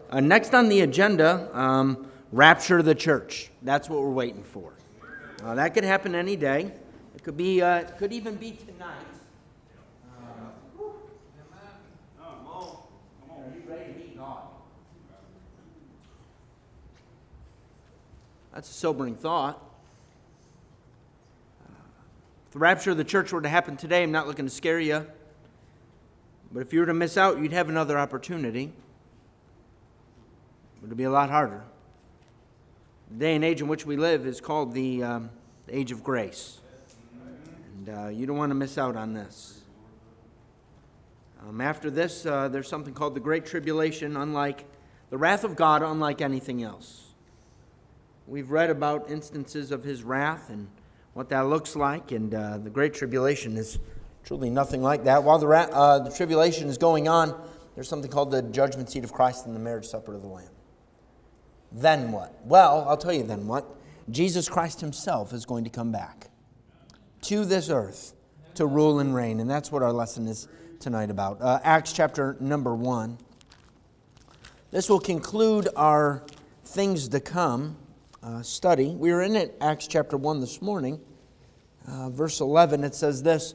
Next on the agenda, rapture of the church. That's what we're waiting for. That could happen any day. It could be. Could even be tonight. Are you ready to meet God? That's a sobering thought. If the rapture of the church were to happen today, I'm not looking to scare you. But if you were to miss out, you'd have another opportunity. But it'd be a lot harder. The day and age in which we live is called the age of grace. And you don't want to miss out on this. After this, there's something called the Great Tribulation, unlike the wrath of God, unlike anything else. We've read about instances of his wrath and what that looks like, and the Great Tribulation is truly nothing like that. While the tribulation is going on, there's something called the judgment seat of Christ and the marriage supper of the Lamb. Then what? Well, I'll tell you then what. Jesus Christ himself is going to come back to this earth to rule and reign, and that's what our lesson is tonight about. Acts chapter number 1. This will conclude our things to come study. We were in it, Acts chapter 1 this morning. Verse 11, it says this.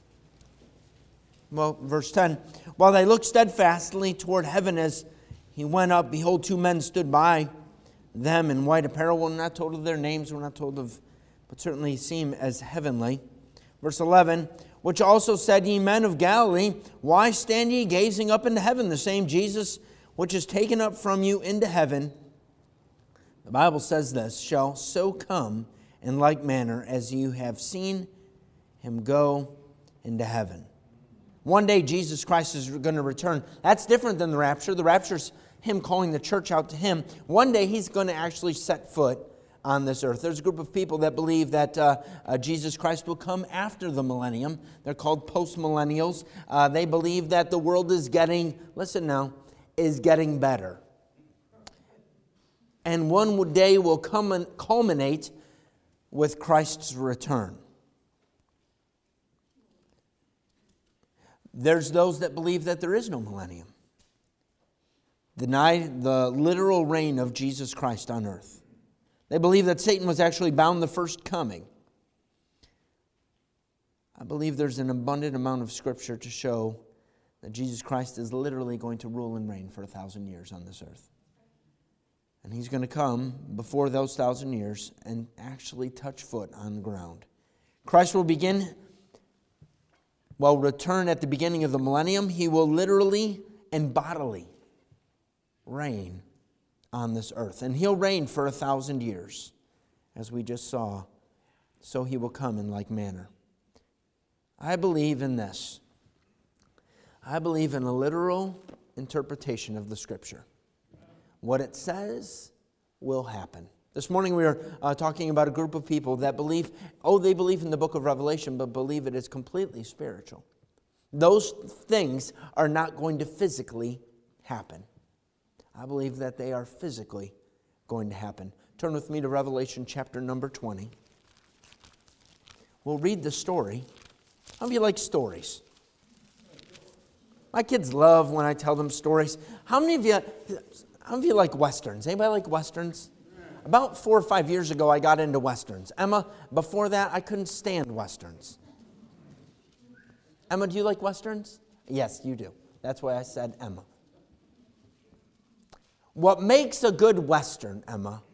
Well, verse 10. While they looked steadfastly toward heaven as he went up, behold, two men stood by them in white apparel. We're not told of their names, we're not told of, but certainly seem as heavenly. Verse 11, which also said, Ye men of Galilee, why stand ye gazing up into heaven? The same Jesus which is taken up from you into heaven, the Bible says this, shall so come in like manner as you have seen him go into heaven. One day Jesus Christ is going to return. That's different than the rapture. The rapture is him calling the church out to him. One day he's going to actually set foot on this earth. There's a group of people that believe that Jesus Christ will come after the millennium. They're called post-millennials. They believe that the world is getting, listen now, is getting better. And one day will come and culminate with Christ's return. There's those that believe that there is no millennium. Deny the literal reign of Jesus Christ on earth. They believe that Satan was actually bound the first coming. I believe there's an abundant amount of Scripture to show that Jesus Christ is literally going to rule and reign for 1,000 years on this earth. And he's going to come before those 1,000 years and actually touch foot on the ground. Christ will return at the beginning of the millennium. He will literally and bodily reign on this earth. And he'll reign for 1,000 years, as we just saw. So he will come in like manner. I believe in this. I believe in a literal interpretation of the Scripture. What it says will happen. This morning we were talking about a group of people that believe, they believe in the book of Revelation, but believe it is completely spiritual. Those things are not going to physically happen. I believe that they are physically going to happen. Turn with me to Revelation chapter number 20. We'll read the story. How many of you like stories? My kids love when I tell them stories. How many of you like Westerns? Anybody like Westerns? About 4 or 5 years ago, I got into Westerns. Emma, before that, I couldn't stand Westerns. Emma, do you like Westerns? Yes, you do. That's why I said Emma. What makes a good Western, Emma?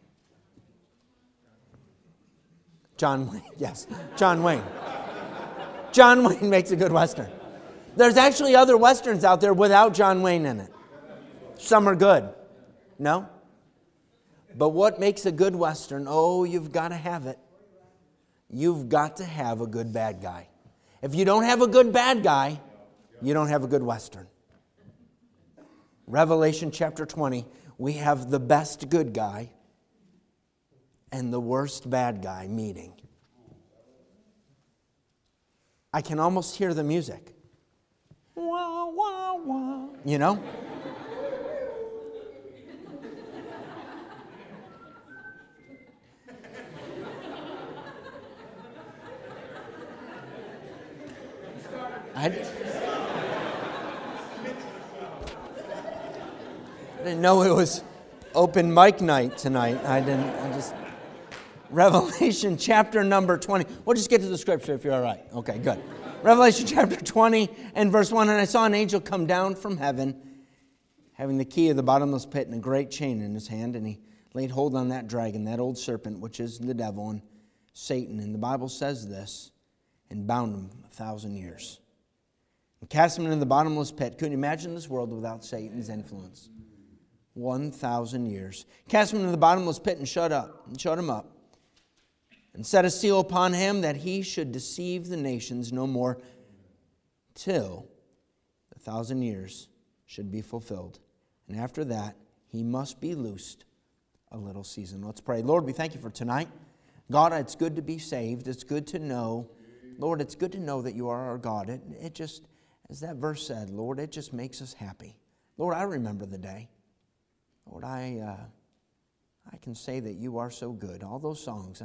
John Wayne, yes. John Wayne. John Wayne makes a good Western. There's actually other Westerns out there without John Wayne in it. Some are good. No? But what makes a good Western? You've got to have it. You've got to have a good bad guy. If you don't have a good bad guy, you don't have a good Western. Revelation chapter 20, we have the best good guy and the worst bad guy meeting. I can almost hear the music. Wah, wah, wah. You know? didn't know it was open mic night tonight. Revelation chapter number 20. We'll just get to the scripture if you're all right. Okay, good. Revelation chapter 20 and verse 1. And I saw an angel come down from heaven, having the key of the bottomless pit and a great chain in his hand. And he laid hold on that dragon, that old serpent, which is the devil and Satan. And the Bible says this, and bound him 1,000 years. And cast him into the bottomless pit. Couldn't you imagine this world without Satan's influence? 1,000 years. Cast him into the bottomless pit and shut him up. And set a seal upon him that he should deceive the nations no more till the 1,000 years should be fulfilled. And after that, he must be loosed a little season. Let's pray. Lord, we thank you for tonight. God, it's good to be saved. It's good to know. Lord, it's good to know that you are our God. It just, as that verse said, Lord, it just makes us happy. Lord, I remember the day. Lord, I can say that you are so good. All those songs,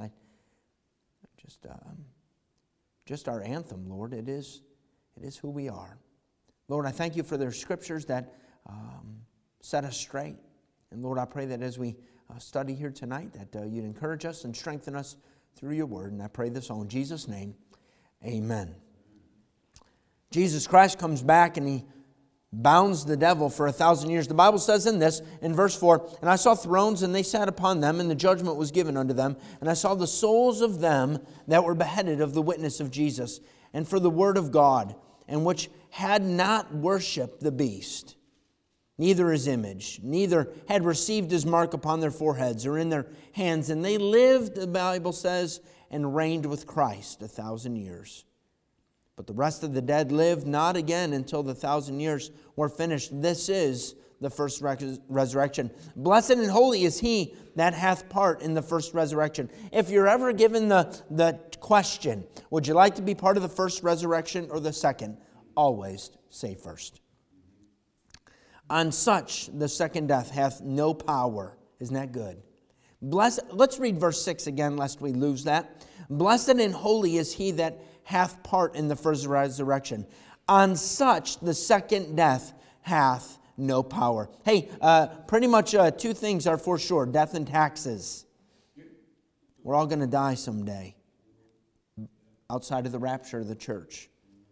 just our anthem, Lord. It is who we are. Lord, I thank you for their scriptures that set us straight. And Lord, I pray that as we study here tonight, that you'd encourage us and strengthen us through your word. And I pray this all in Jesus' name. Amen. Jesus Christ comes back and he bounds the devil for 1,000 years. The Bible says in this, in verse 4, and I saw thrones, and they sat upon them, and the judgment was given unto them. And I saw the souls of them that were beheaded of the witness of Jesus, and for the word of God, and which had not worshipped the beast, neither his image, neither had received his mark upon their foreheads or in their hands. And they lived, the Bible says, and reigned with Christ 1,000 years. But the rest of the dead lived not again until the 1,000 years were finished. This is the first resurrection. Blessed and holy is he that hath part in the first resurrection. If you're ever given the question, would you like to be part of the first resurrection or the second? Always say first. On such the second death hath no power. Isn't that good? Let's read verse 6 again, lest we lose that. Blessed and holy is he that hath part in the first resurrection. On such the second death hath no power. Hey, pretty much two things are for sure. Death and taxes. We're all going to die someday. Outside of the rapture of the church.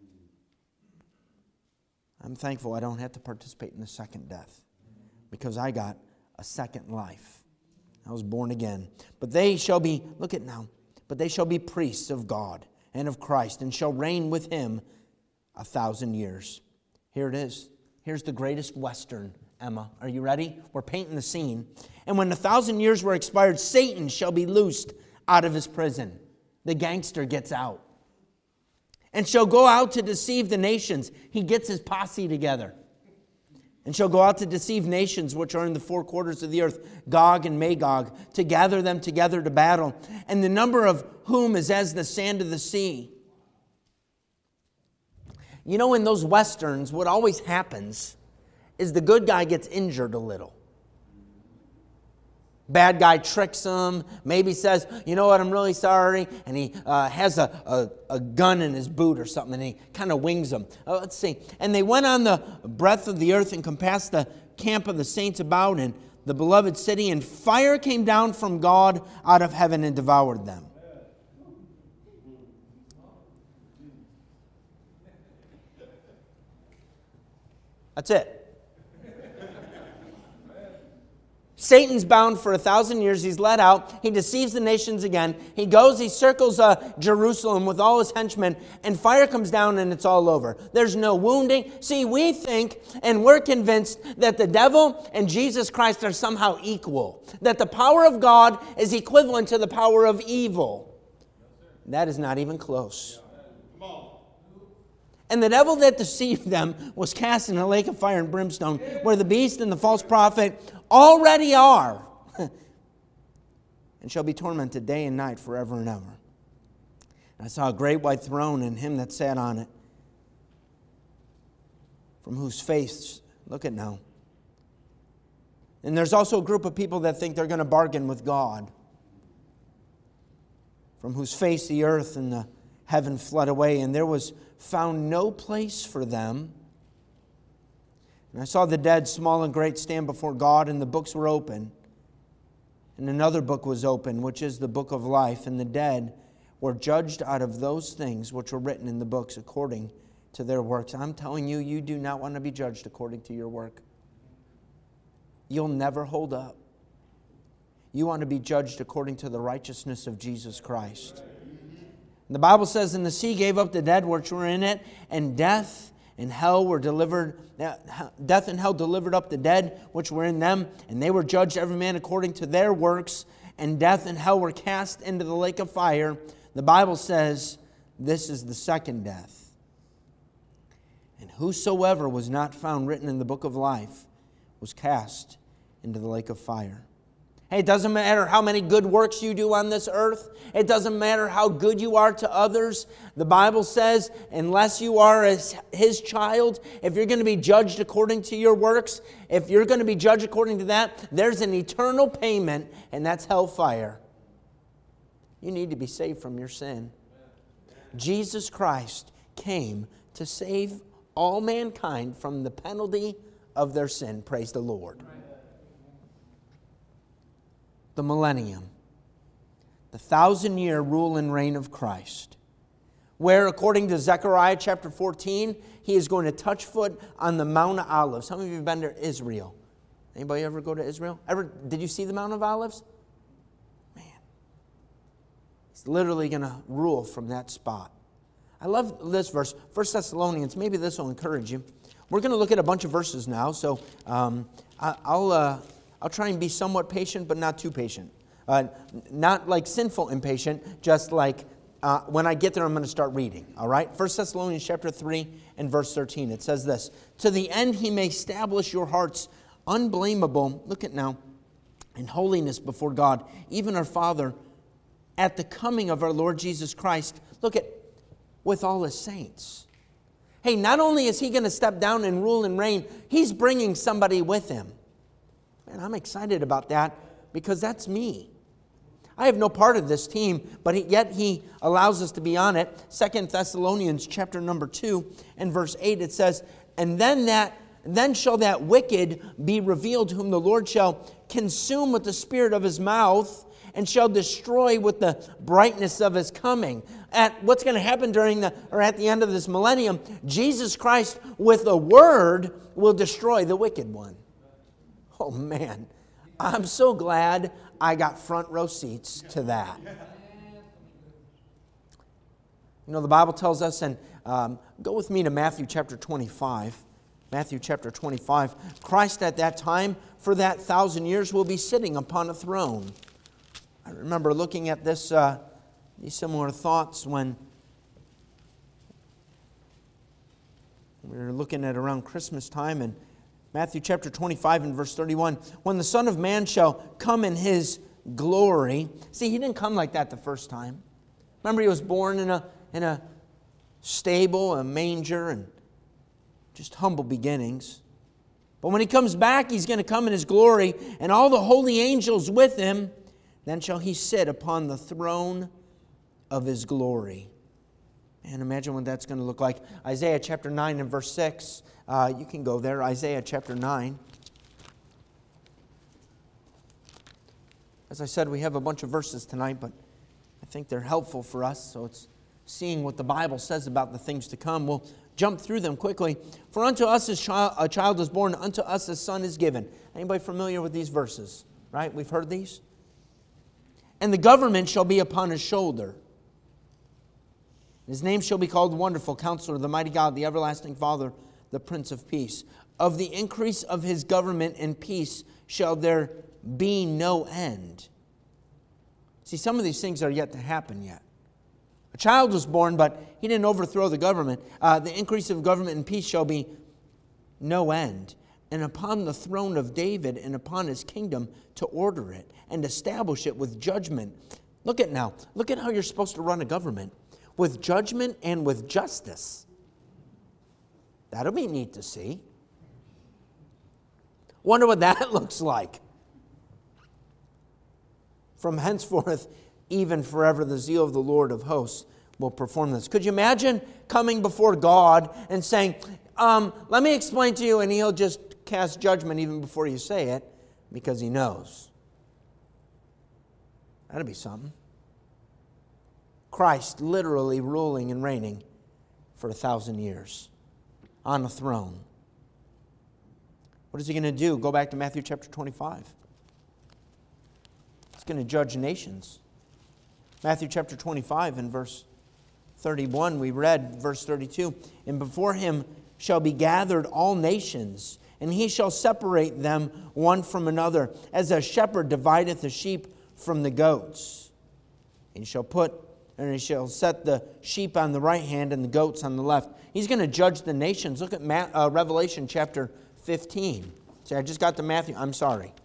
I'm thankful I don't have to participate in the second death. Because I got a second life. I was born again. But they shall be, look at now. But they shall be priests of God and of Christ, and shall reign with him 1,000 years. Here it is. Here's the greatest Western, Emma. Are you ready? We're painting the scene. And when 1,000 years were expired, Satan shall be loosed out of his prison. The gangster gets out. And shall go out to deceive the nations. He gets his posse together. And shall go out to deceive nations which are in the four quarters of the earth, Gog and Magog, to gather them together to battle, and the number of whom is as the sand of the sea. You know, in those Westerns, what always happens is the good guy gets injured a little. Bad guy tricks him, maybe says, you know what, I'm really sorry, and he has a gun in his boot or something, and he kind of wings him. Let's see. And they went on the breadth of the earth and compassed the camp of the saints about in the beloved city, and fire came down from God out of heaven and devoured them. That's it. Satan's bound for 1,000 years. He's let out. He deceives the nations again. He goes, he circles Jerusalem with all his henchmen, and fire comes down and it's all over. There's no wounding. See, we think and we're convinced that the devil and Jesus Christ are somehow equal. That the power of God is equivalent to the power of evil. That is not even close. And the devil that deceived them was cast in a lake of fire and brimstone, where the beast and the false prophet already are, and shall be tormented day and night forever and ever. And I saw a great white throne and him that sat on it, from whose face, look at now. And there's also a group of people that think they're going to bargain with God, from whose face the earth and the heaven fled away, and there was found no place for them. And I saw the dead, small and great, stand before God, and the books were open. And another book was open, which is the book of life. And the dead were judged out of those things which were written in the books according to their works. I'm telling you, you do not want to be judged according to your work. You'll never hold up. You want to be judged according to the righteousness of Jesus Christ. And the Bible says, and the sea gave up the dead which were in it, and death and hell were delivered. Death and hell delivered up the dead which were in them, and they were judged every man according to their works. And death and hell were cast into the lake of fire. The Bible says, this is the second death. And whosoever was not found written in the book of life was cast into the lake of fire. Hey, it doesn't matter how many good works you do on this earth. It doesn't matter how good you are to others. The Bible says, unless you are as His child, if you're going to be judged according to your works, if you're going to be judged according to that, there's an eternal payment, and that's hellfire. You need to be saved from your sin. Jesus Christ came to save all mankind from the penalty of their sin. Praise the Lord. The millennium, the 1,000-year rule and reign of Christ, where, according to Zechariah chapter 14, He is going to touch foot on the Mount of Olives. Some of you have been to Israel. Anybody ever go to Israel? Did you see the Mount of Olives? Man, He's literally going to rule from that spot. I love this verse, 1 Thessalonians. Maybe this will encourage you. We're going to look at a bunch of verses now, so I'll try and be somewhat patient, but not too patient. Not like sinful impatient, just like when I get there, I'm going to start reading. All right? 1 Thessalonians chapter 3 and verse 13. It says this, to the end He may establish your hearts unblameable, look at now, in holiness before God, even our Father, at the coming of our Lord Jesus Christ, look at, with all His saints. Hey, not only is He going to step down and rule and reign, He's bringing somebody with Him. Man, I'm excited about that because that's me. I have no part of this team, but yet He allows us to be on it. 2 Thessalonians chapter number 2 and verse 8, it says, and then shall that wicked be revealed, whom the Lord shall consume with the spirit of His mouth, and shall destroy with the brightness of His coming. At what's going to happen at the end of this millennium, Jesus Christ with a word will destroy the wicked one. Oh man, I'm so glad I got front row seats to that. You know, the Bible tells us, and go with me to Matthew chapter 25. Matthew chapter 25. Christ at that time, for that 1,000 years, will be sitting upon a throne. I remember looking at these similar thoughts when we were looking at around Christmas time, and Matthew chapter 25 and verse 31, when the Son of Man shall come in His glory. See, He didn't come like that the first time. Remember, He was born in a stable, a manger, and just humble beginnings. But when He comes back, He's going to come in His glory, and all the holy angels with Him. Then shall He sit upon the throne of His glory. And imagine what that's going to look like. Isaiah chapter 9 and verse 6. You can go there. Isaiah chapter 9. As I said, we have a bunch of verses tonight, but I think they're helpful for us. So it's seeing what the Bible says about the things to come. We'll jump through them quickly. For unto us a child is born, unto us a son is given. Anybody familiar with these verses? Right? We've heard these. And the government shall be upon His shoulder. His name shall be called Wonderful Counselor, the Mighty God, the Everlasting Father, the Prince of Peace. Of the increase of His government and peace shall there be no end. See, some of these things are yet to happen yet. A child was born, but He didn't overthrow the government. The increase of government and peace shall be no end. And upon the throne of David and upon His kingdom to order it and establish it with judgment. Look at how you're supposed to run a government. With judgment and with justice. That'll be neat to see. Wonder what that looks like. From henceforth, even forever, the zeal of the Lord of hosts will perform this. Could you imagine coming before God and saying, let me explain to you, and he'll just cast judgment even before you say it, because he knows. That'd be something. Christ literally ruling and reigning for 1,000 years on a throne. What is he going to do? Go back to Matthew chapter 25. He's going to judge nations. Matthew chapter 25 and verse 31, we read verse 32, and before him shall be gathered all nations, and he shall separate them one from another, as a shepherd divideth the sheep from the goats. And he shall set the sheep on the right hand and the goats on the left. He's going to judge the nations. Look at Revelation chapter 15. See, I just got to Matthew. I'm sorry.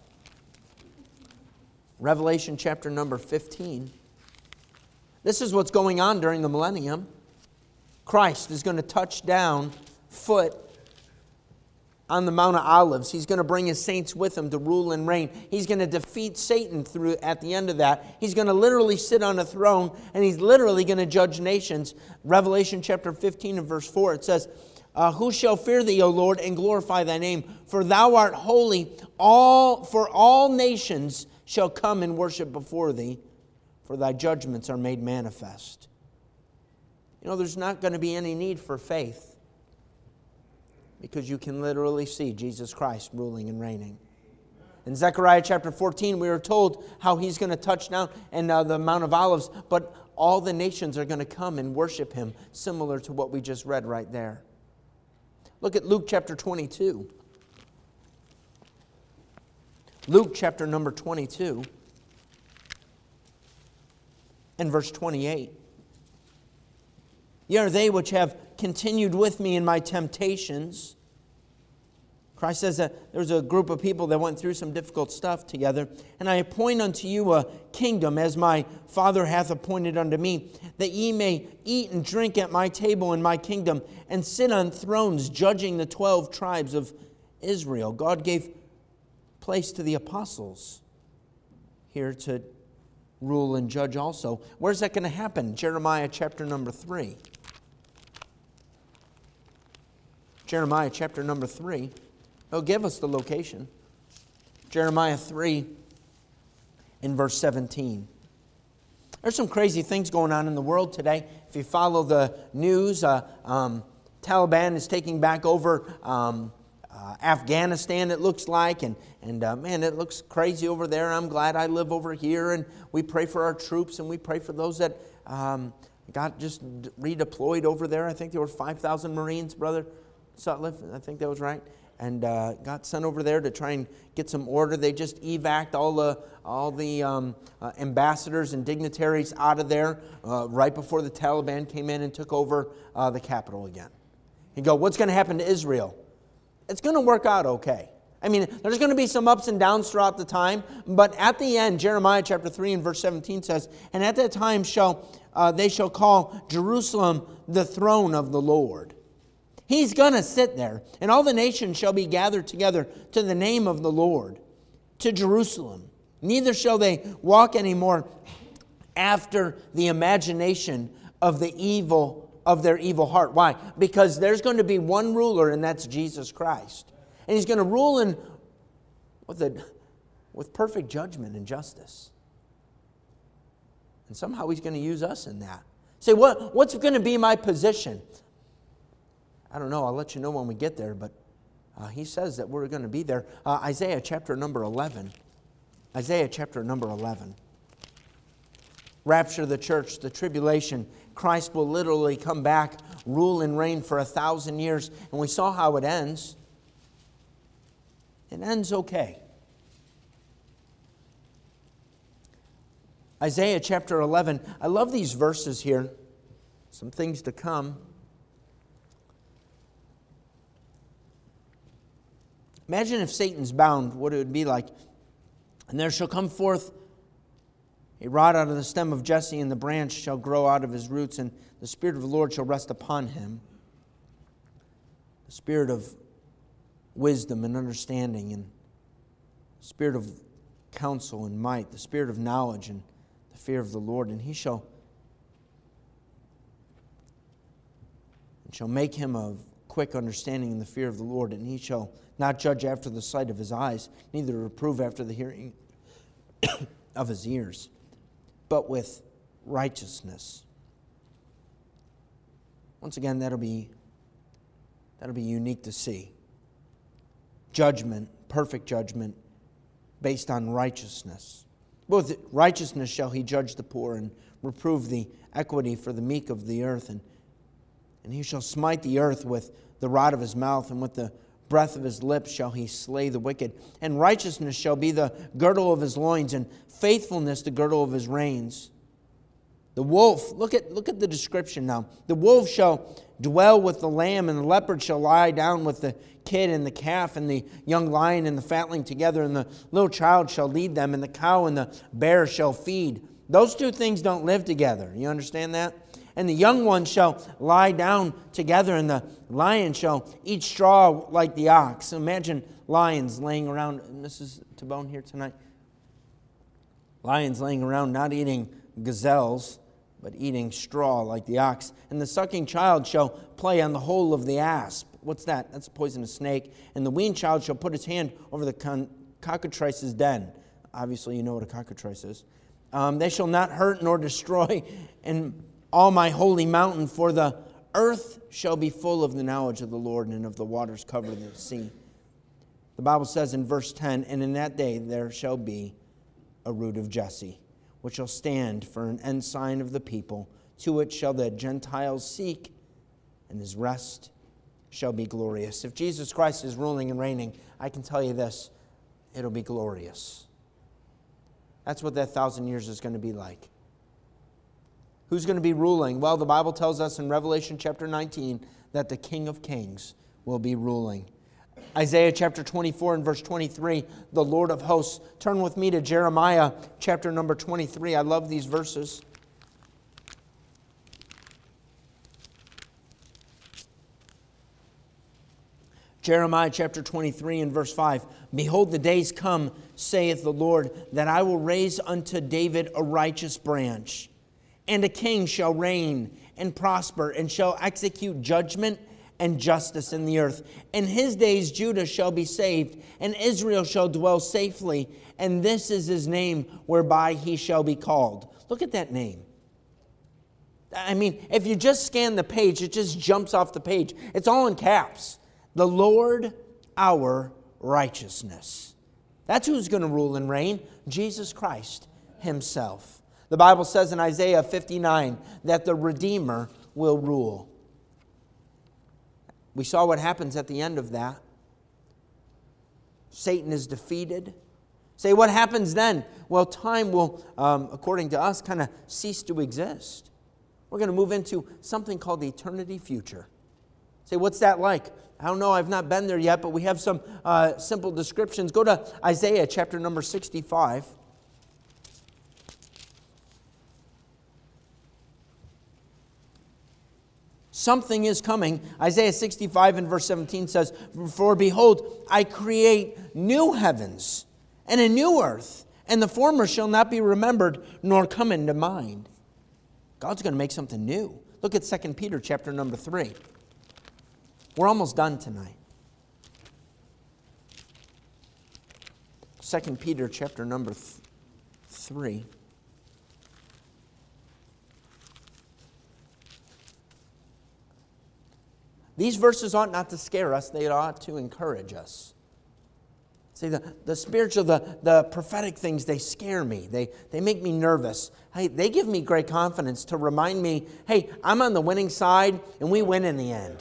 Revelation chapter number 15. This is what's going on during the millennium. Christ is going to touch down foot on the Mount of Olives. He's going to bring his saints with him to rule and reign. He's going to defeat Satan at the end of that. He's going to literally sit on a throne, and he's literally going to judge nations. Revelation chapter 15 and verse 4, it says, who shall fear thee, O Lord, and glorify thy name? For thou art holy. For all nations shall come and worship before thee, for thy judgments are made manifest. You know, there's not going to be any need for faith, because you can literally see Jesus Christ ruling and reigning. In Zechariah chapter 14, we were told how he's going to touch down in the Mount of Olives, but all the nations are going to come and worship him, similar to what we just read right there. Look at Luke chapter 22. Luke chapter number 22 and verse 28. Ye are they which have continued with me in my temptations. Christ says that there was a group of people that went through some difficult stuff together. And I appoint unto you a kingdom, as my Father hath appointed unto me, that ye may eat and drink at my table in my kingdom, and sit on thrones judging the 12 tribes of Israel. God gave place to the apostles here to rule and judge also. Where's that going to happen? Jeremiah chapter number 3. Jeremiah chapter number 3. He'll give us the location. Jeremiah 3 in verse 17. There's some crazy things going on in the world today. If you follow the news, Taliban is taking back over Afghanistan, it looks like. And man, it looks crazy over there. I'm glad I live over here. And we pray for our troops, and we pray for those that got just redeployed over there. I think there were 5,000 Marines, Brother Sutliff. I think that was right. And got sent over there to try and get some order. They just evac'd all the ambassadors and dignitaries out of there right before the Taliban came in and took over the capital again. You go, what's going to happen to Israel? It's going to work out okay. I mean, there's going to be some ups and downs throughout the time, but at the end, Jeremiah chapter 3 and verse 17 says, and at that time they shall call Jerusalem the throne of the Lord. He's going to sit there, and all the nations shall be gathered together to the name of the Lord, to Jerusalem. Neither shall they walk anymore after the imagination of their evil heart. Why? Because there's going to be one ruler, and that's Jesus Christ. And he's going to rule with perfect judgment and justice. And somehow he's going to use us in that. Say, what's going to be my position? I don't know. I'll let you know when we get there, but he says that we're going to be there. Isaiah chapter number 11. Isaiah chapter number 11. Rapture of the church, the tribulation. Christ will literally come back, rule and reign for 1,000 years. And we saw how it ends. It ends okay. Isaiah chapter 11. I love these verses here. Some things to come. Imagine if Satan's bound, what it would be like. And there shall come forth a rod out of the stem of Jesse, and the branch shall grow out of his roots, and the Spirit of the Lord shall rest upon him. The Spirit of wisdom and understanding, and the Spirit of counsel and might, the Spirit of knowledge and the fear of the Lord. And he shall make him of quick understanding in the fear of the Lord, and he shall not judge after the sight of his eyes, neither reprove after the hearing of his ears, but with righteousness. Once again, that'll be unique to see. Judgment, perfect judgment, based on righteousness. With righteousness shall he judge the poor and reprove the equity for the meek of the earth. And he shall smite the earth with the rod of his mouth, and with the breath of his lips shall he slay the wicked. And righteousness shall be the girdle of his loins, and faithfulness the girdle of his reins. The wolf, look at the description now. The wolf shall dwell with the lamb, and the leopard shall lie down with the kid and the calf, and the young lion and the fatling together, and the little child shall lead them, and the cow and the bear shall feed. Those two things don't live together. You understand that? And the young one shall lie down together, and the lion shall eat straw like the ox. Imagine lions laying around. Mrs. Tabone here tonight. Lions laying around not eating gazelles, but eating straw like the ox. And the sucking child shall play on the hole of the asp. What's that? That's a poisonous snake. And the weaned child shall put his hand over the cockatrice's den. Obviously, you know what a cockatrice is. They shall not hurt nor destroy in all my holy mountain, for the earth shall be full of the knowledge of the Lord, and of the waters cover the sea. The Bible says in verse 10, and in that day there shall be a root of Jesse, which shall stand for an ensign of the people. To it shall the Gentiles seek, and his rest shall be glorious. If Jesus Christ is ruling and reigning, I can tell you this, it'll be glorious. That's what that 1,000 years is going to be like. Who's going to be ruling? Well, the Bible tells us in Revelation chapter 19 that the King of Kings will be ruling. Isaiah chapter 24 and verse 23, the Lord of hosts. Turn with me to Jeremiah chapter number 23. I love these verses. Jeremiah chapter 23 and verse 5. Behold, the days come, saith the Lord, that I will raise unto David a righteous branch, and a king shall reign and prosper, and shall execute judgment and justice in the earth. In his days Judah shall be saved, and Israel shall dwell safely, and this is his name whereby he shall be called. Look at that name. I mean, if you just scan the page, it just jumps off the page. It's all in caps. The Lord, our righteousness. That's who's going to rule and reign, Jesus Christ himself. The Bible says in Isaiah 59 that the Redeemer will rule. We saw what happens at the end of that. Satan is defeated. Say, what happens then? Well, time will, according to us, kind of cease to exist. We're going to move into something called the eternity future. Say, what's that like? I don't know, I've not been there yet, but we have some simple descriptions. Go to Isaiah chapter number 65. Something is coming. Isaiah 65 and verse 17 says, for behold, I create new heavens and a new earth, and the former shall not be remembered nor come into mind. God's going to make something new. Look at 2 Peter chapter number 3. We're almost done tonight. 2 Peter chapter number 3. These verses ought not to scare us. They ought to encourage us. See, the spiritual, the prophetic things, they scare me. They make me nervous. Hey, they give me great confidence to remind me, hey, I'm on the winning side and we win in the end.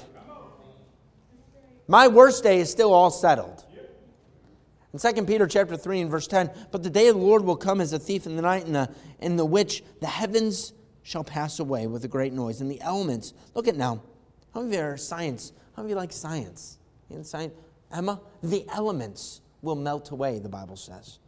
My worst day is still all settled. In 2 Peter chapter 3 and verse 10, but the day of the Lord will come as a thief in the night, in the which the heavens shall pass away with a great noise, and the elements. Look at now. How many of you are science? How many of you like science? You know science? Emma? The elements will melt away, the Bible says.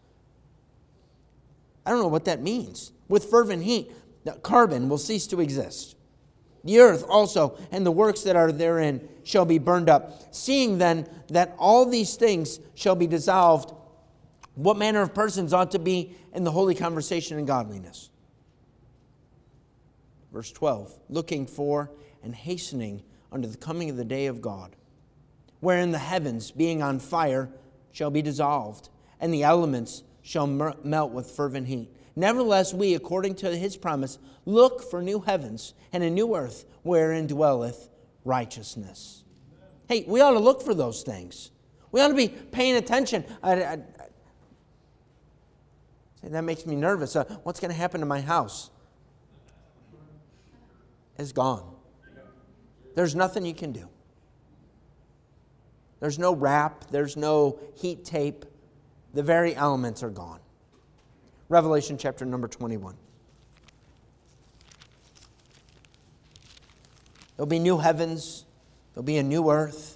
I don't know what that means. With fervent heat, carbon will cease to exist. The earth also and the works that are therein shall be burned up. Seeing then that all these things shall be dissolved, what manner of persons ought to be in the holy conversation and godliness? Verse 12, looking for and hastening unto the coming of the day of God, wherein the heavens, being on fire, shall be dissolved, and the elements shall melt with fervent heat. Nevertheless, we, according to his promise, look for new heavens and a new earth, wherein dwelleth righteousness. Hey, we ought to look for those things. We ought to be paying attention. That makes me nervous. What's going to happen to my house? It's gone. There's nothing you can do. There's no wrap. There's no heat tape. The very elements are gone. Revelation chapter number 21. There'll be new heavens. There'll be a new earth.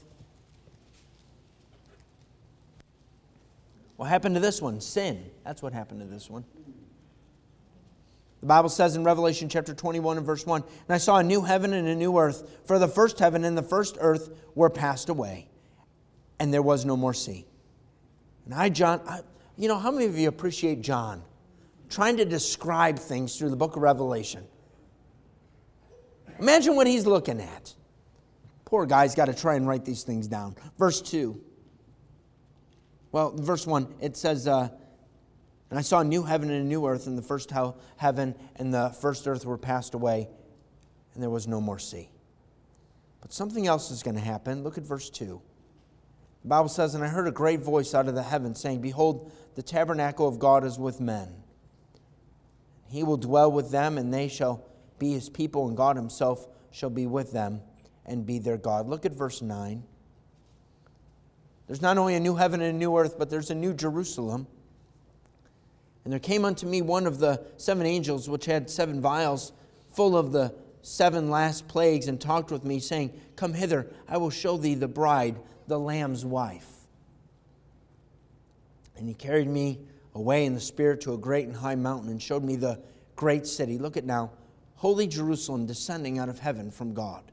What happened to this one? Sin. That's what happened to this one. The Bible says in Revelation chapter 21 and verse 1, and I saw a new heaven and a new earth, for the first heaven and the first earth were passed away, and there was no more sea. And John, how many of you appreciate John trying to describe things through the book of Revelation? Imagine what he's looking at. Poor guy's got to try and write these things down. Verse 2. Well, verse 1, it says, and I saw a new heaven and a new earth, and the first heaven and the first earth were passed away, and there was no more sea. But something else is going to happen. Look at verse 2. The Bible says, and I heard a great voice out of the heavens saying, behold, the tabernacle of God is with men. He will dwell with them, and they shall be his people, and God himself shall be with them and be their God. Look at verse 9. There's not only a new heaven and a new earth, but there's a new Jerusalem. And there came unto me one of the 7 angels, which had 7 vials full of the 7 last plagues, and talked with me, saying, come hither, I will show thee the bride, the Lamb's wife. And he carried me away in the Spirit to a great and high mountain, and showed me the great city. Look at now, holy Jerusalem, descending out of heaven from God.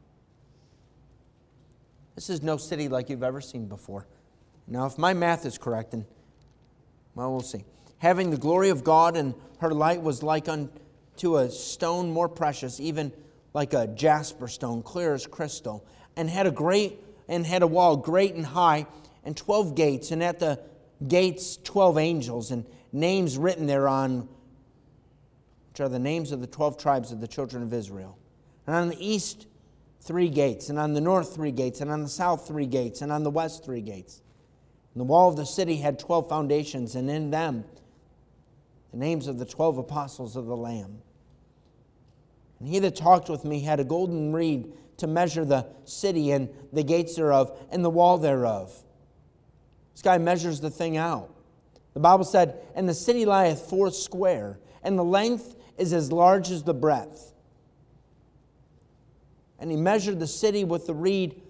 This is no city like you've ever seen before. Now, if my math is correct, and well, we'll see. Having the glory of God, and her light was like unto a stone more precious, even like a jasper stone, clear as crystal, and had a wall great and high, and 12 gates, and at the gates 12 angels, and names written thereon, which are the names of the 12 tribes of the children of Israel. And on the east 3 gates, and on the north 3 gates, and on the south 3 gates, and on the west 3 gates. And the wall of the city had 12 foundations, and in them the names of the 12 apostles of the Lamb. And he that talked with me had a golden reed to measure the city and the gates thereof and the wall thereof. This guy measures the thing out. The Bible said, and the city lieth 4 square, and the length is as large as the breadth. And he measured the city with the reed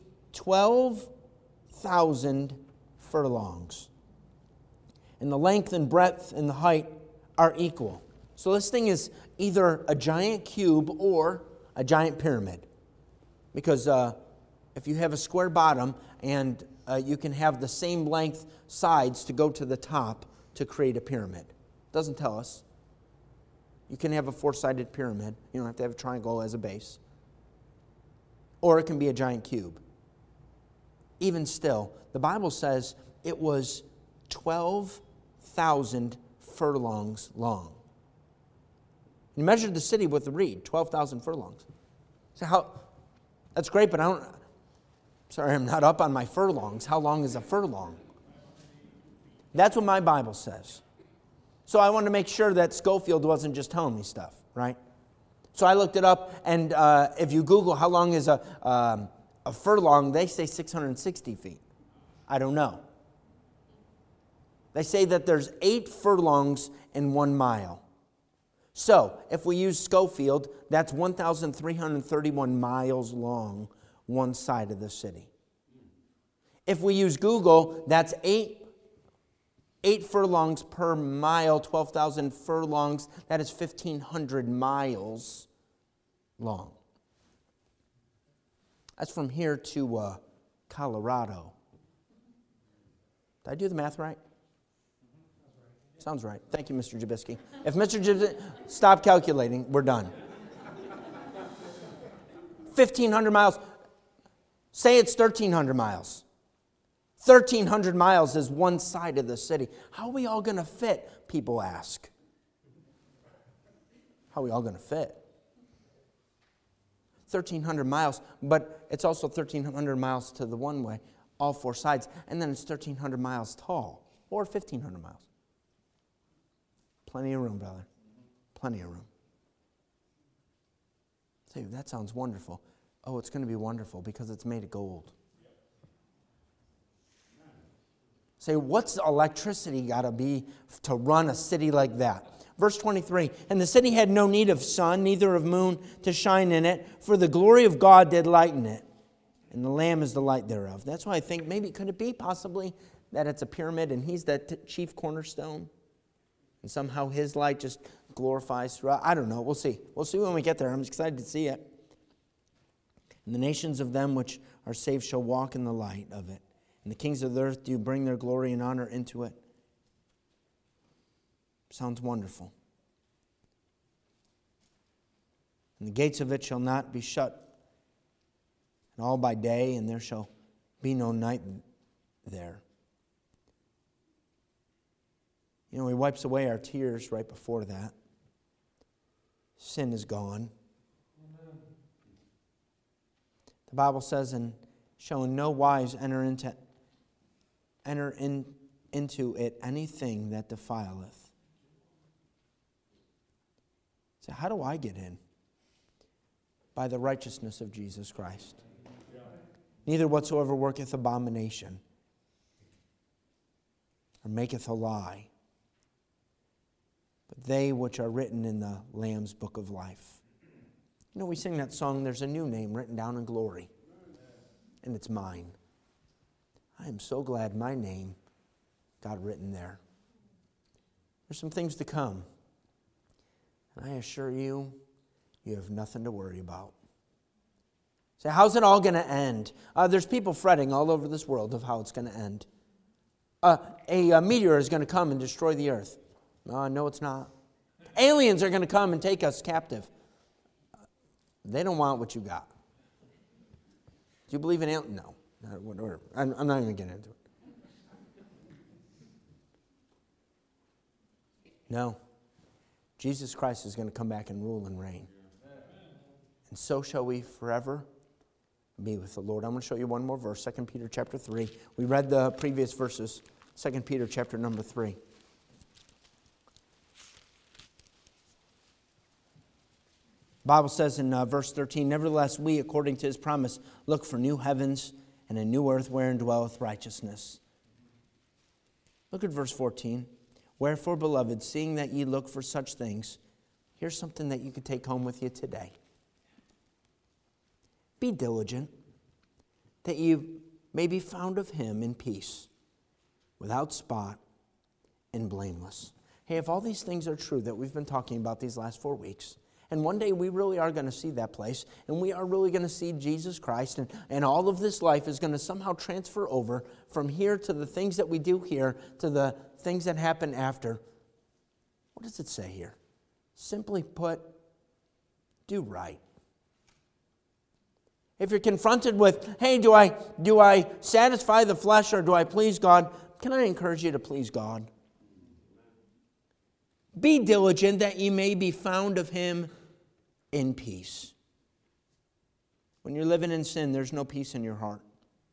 12,000 furlongs. And the length and breadth and the height are equal. So this thing is either a giant cube or a giant pyramid. Because if you have a square bottom and you can have the same length sides to go to the top to create a pyramid. It doesn't tell us. You can have a 4-sided pyramid. You don't have to have a triangle as a base. Or it can be a giant cube. Even still, the Bible says it was 12,000 furlongs long. You measured the city with the reed, 12,000 furlongs. So that's great, but I'm not up on my furlongs. How long is a furlong? That's what my Bible says. So I wanted to make sure that Schofield wasn't just telling me stuff, right? So I looked it up, and if you Google how long is a furlong, they say 660 feet. I don't know. They say that there's 8 furlongs in 1 mile. So if we use Schofield, that's 1,331 miles long, one side of the city. If we use Google, that's 8 furlongs per mile, 12,000 furlongs. That is 1,500 miles long. That's from here to Colorado. Did I do the math right? Sounds right. Thank you, Mr. Jabisky. If Mr. Jabisky, stop calculating, we're done. 1,500 miles. Say it's 1,300 miles. 1,300 miles is one side of the city. How are we all going to fit, people ask. How are we all going to fit? 1,300 miles, but it's also 1,300 miles to the one way, all four sides, and then it's 1,300 miles tall, or 1,500 miles. Plenty of room, brother. Plenty of room. Say, that sounds wonderful. Oh, it's going to be wonderful because it's made of gold. Say, what's electricity got to be to run a city like that? Verse 23, and the city had no need of sun, neither of moon to shine in it, for the glory of God did lighten it, and the Lamb is the light thereof. That's why I think maybe could it be possibly that it's a pyramid and he's that chief cornerstone? And somehow his light just glorifies throughout. I don't know. We'll see. We'll see when we get there. I'm excited to see it. And the nations of them which are saved shall walk in the light of it. And the kings of the earth do bring their glory and honor into it. Sounds wonderful. And the gates of it shall not be shut, and all by day, and there shall be no night there. You know, He wipes away our tears right before that. Sin is gone. Amen. The Bible says, and shall in no wise enter into it anything that defileth. So how do I get in? By the righteousness of Jesus Christ. Neither whatsoever worketh abomination, or maketh a lie, but they which are written in the Lamb's book of life. You know, we sing that song, there's a new name written down in glory, and it's mine. I am so glad my name got written there. There's some things to come. And I assure you, you have nothing to worry about. So how's it all going to end? There's people fretting all over this world of how it's going to end. A meteor is going to come and destroy the earth. No, it's not. Aliens are going to come and take us captive. They don't want what you got. Do you believe in aliens? No. I'm not even getting into it. No. Jesus Christ is going to come back and rule and reign. And so shall we forever be with the Lord. I'm going to show you one more verse, 2 Peter chapter 3. We read the previous verses, 2 Peter chapter number 3. The Bible says in verse 13, nevertheless we, according to His promise, look for new heavens and a new earth wherein dwelleth righteousness. Look at verse 14. Wherefore, beloved, seeing that ye look for such things, here's something that you could take home with you today. Be diligent, that you may be found of Him in peace, without spot and blameless. Hey, if all these things are true that we've been talking about these last 4 weeks, and one day we really are going to see that place, and we are really going to see Jesus Christ, and all of this life is going to somehow transfer over from here to the things that we do here to the things that happen after. What does it say here? Simply put, do right. If you're confronted with, hey, do I satisfy the flesh or do I please God? Can I encourage you to please God? Be diligent that ye may be found of Him in peace. When you're living in sin, there's no peace in your heart.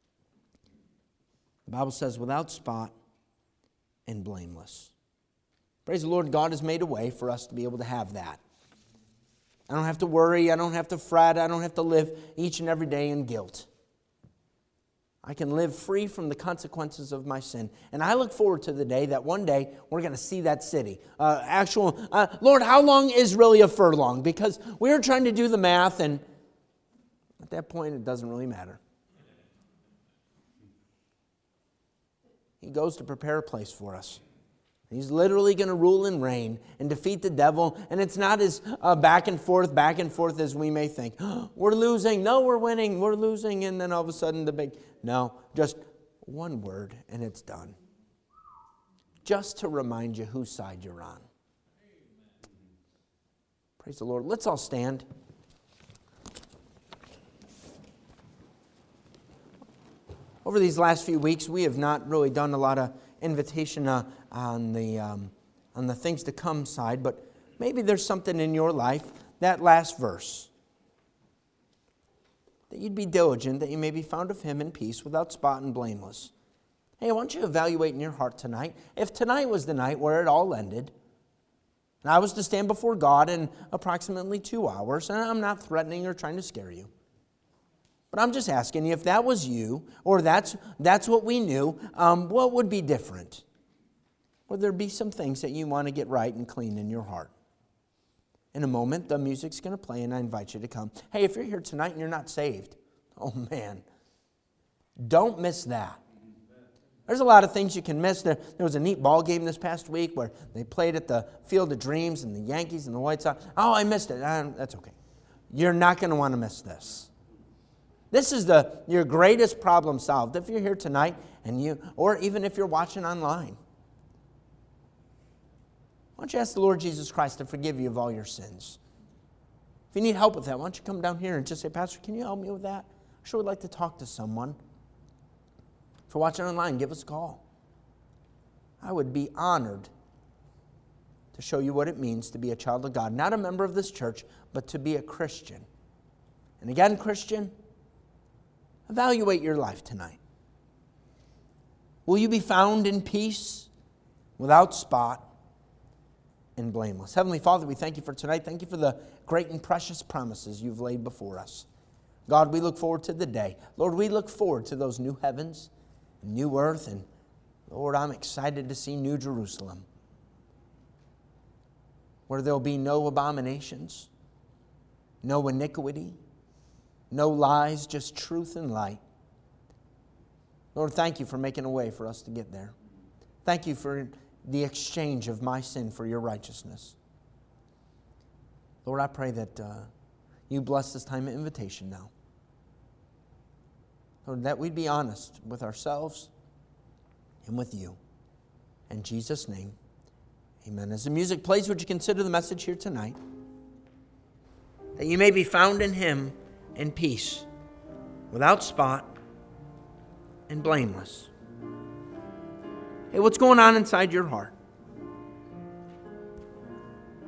The Bible says, without spot and blameless. Praise the Lord, God has made a way for us to be able to have that. I don't have to worry, I don't have to fret, I don't have to live each and every day in guilt. I can live free from the consequences of my sin. And I look forward to the day that one day we're going to see that city. Lord, how long is really a furlong? Because we were trying to do the math, and at that point it doesn't really matter. He goes to prepare a place for us. He's literally going to rule and reign and defeat the devil. And it's not as back and forth as we may think. We're losing. No, we're winning. We're losing. And then all of a sudden the big... No, just one word and it's done. Just to remind you whose side you're on. Praise the Lord. Let's all stand. Over these last few weeks, we have not really done a lot of invitation on the things to come side, but maybe there's something in your life, that last verse, that you'd be diligent, that you may be found of him in peace, without spot and blameless. Hey, I want you to evaluate in your heart tonight. If tonight was the night where it all ended, and I was to stand before God in approximately 2 hours, and I'm not threatening or trying to scare you, but I'm just asking you, if that was you, or that's what we knew, what would be different? Would there be some things that you want to get right and clean in your heart? In a moment, the music's going to play, and I invite you to come. Hey, if you're here tonight and you're not saved, oh man, don't miss that. There's a lot of things you can miss. There was a neat ball game this past week where they played at the Field of Dreams and the Yankees and the White Sox. Oh, I missed it. That's okay. You're not going to want to miss this. This is your greatest problem solved. If you're here tonight, or even if you're watching online, why don't you ask the Lord Jesus Christ to forgive you of all your sins? If you need help with that, why don't you come down here and just say, Pastor, can you help me with that? I sure would like to talk to someone. If you're watching online, give us a call. I would be honored to show you what it means to be a child of God. Not a member of this church, but to be a Christian. And again, Christian, evaluate your life tonight. Will you be found in peace, without spot, and blameless? Heavenly Father, we thank you for tonight. Thank you for the great and precious promises you've laid before us. God, we look forward to the day. Lord, we look forward to those new heavens and new earth. And Lord, I'm excited to see New Jerusalem, where there'll be no abominations, no iniquity, no lies, just truth and light. Lord, thank you for making a way for us to get there. Thank you for the exchange of my sin for your righteousness. Lord, I pray that you bless this time of invitation now. Lord, that we'd be honest with ourselves and with you. In Jesus' name, amen. As the music plays, would you consider the message here tonight? That you may be found in him in peace, without spot and blameless. Hey, what's going on inside your heart?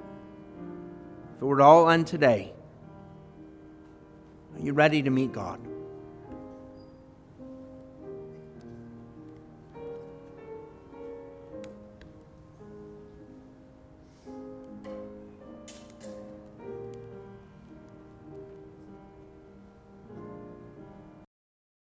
If it were to all end today, are you ready to meet God?